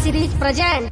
series present.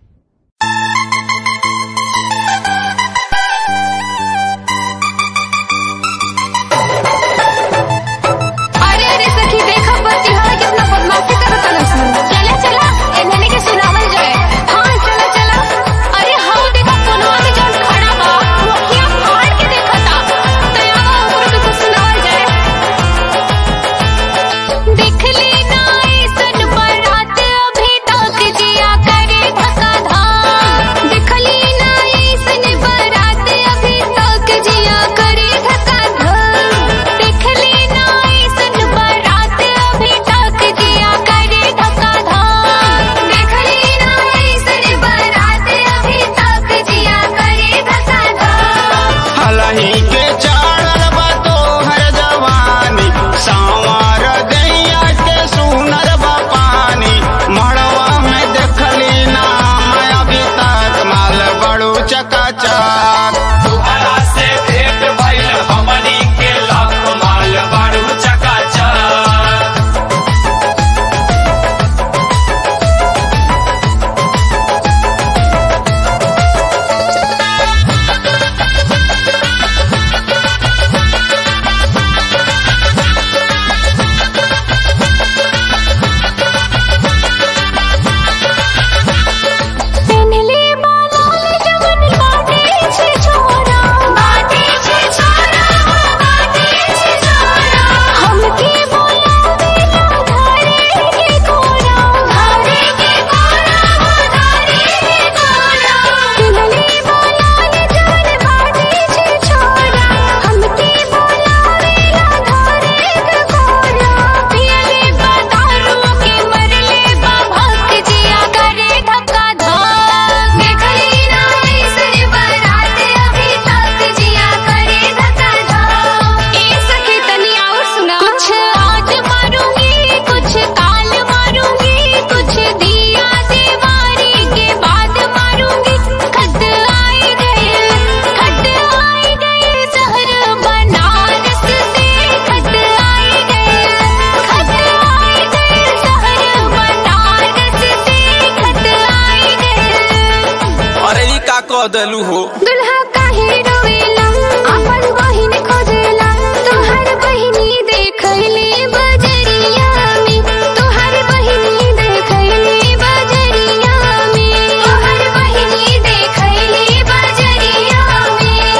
दलू हो दुल्हा काहे रोवेला अपन बहिन खोजेला तोहर बहिनी देखैले बजरिया में तोहर बहिनी देखैले बजरिया में तोहर बहिनी देखैले बजरिया में।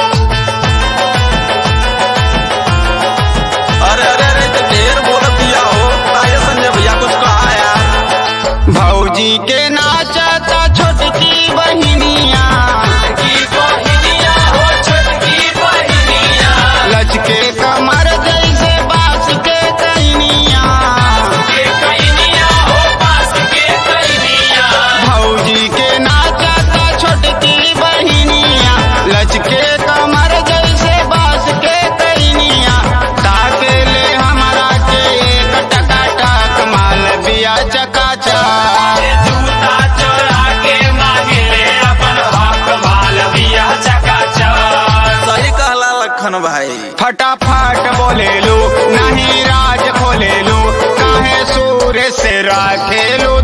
अरे अरे अरे ढेर बोल दिया हो ताये संजय भैया कुछ कहा यार। भौजी के नाचता छोटकी बहिनिया लचके कमर जैसे बास के कइनिया भौजी के नाचता छोटकी बहिनिया लचके कमर जैसे बास के कइनिया ताके ले हमारा के एक टकाटक माल बिया चकाचक जूता चोरा के मांगे अपन हक माल बिया चकाचक। सही कहला लखन भाई फटाफट बोले लो नहीं राज खोले लो काहे सूर्य से राखे लो